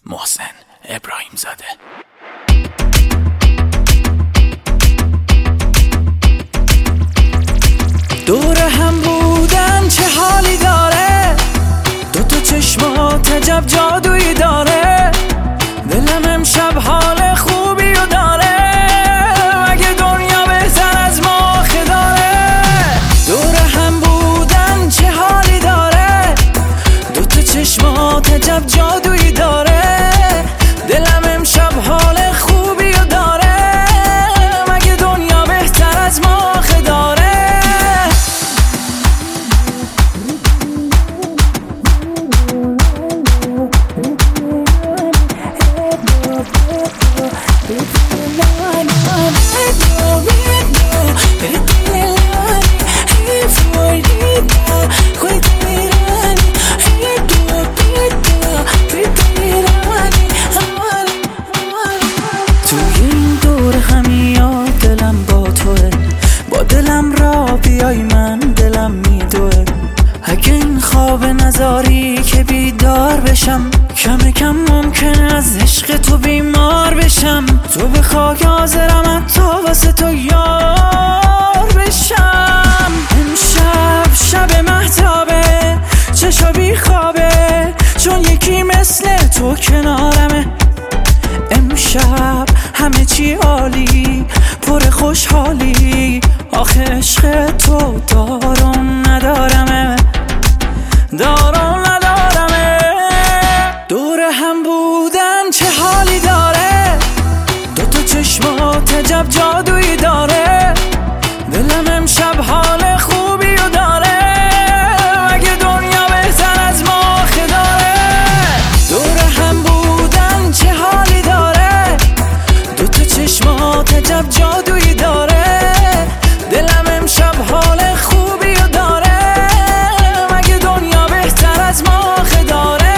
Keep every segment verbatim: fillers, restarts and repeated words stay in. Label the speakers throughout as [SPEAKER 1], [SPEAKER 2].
[SPEAKER 1] محسن ابراهیم زاده.
[SPEAKER 2] دور هم بودن چه حالی داره، دو تا چشمات عجب جادویی داره، دلم امشب حال خوبی رو داره، مگه دنیا بهتر از ما داره. دور هم بودن چه حالی داره، دو تا چشمات عجب جادویی داره، دلم امشب حال خوبی رو داره، مگه دنیا بهتر از ما داره. بیای من دلم میدوه، اگه این خواب نذاری که بیدار بشم، کم کم ممکنه از عشق تو بیمار بشم، تو بخوای حاضرم حتی واسه تو یار بشم. امشب شب مهتابه، چشا بی خوابه، چون یکی مثل تو کنارمه. امشب همه چی عالی، پر خوشحالی، آخه عشق تو دارم ندارمه، دارم ندارمه. دور هم بودن چه حالی داره، دو تا چشمات عجب جادویی داره، دلم امشب حال خوبی رو داره، مگه دنیا بهتر از ما داره. دور هم بودن چه حالی داره، دو تا چشمات عجب جادویی داره، دلم امشب حال خوبی رو داره، مگه دنیا بهتر از ما داره.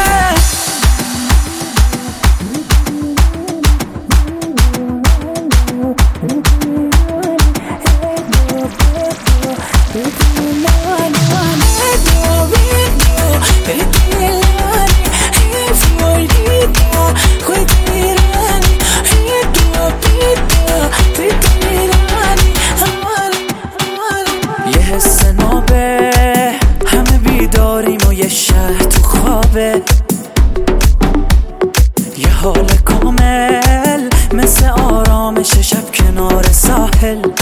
[SPEAKER 2] یه حس نابه، همه بیداریم و یه شهر تو خوابه، یه حال کامل مثل آرامش شب کنار ساحل.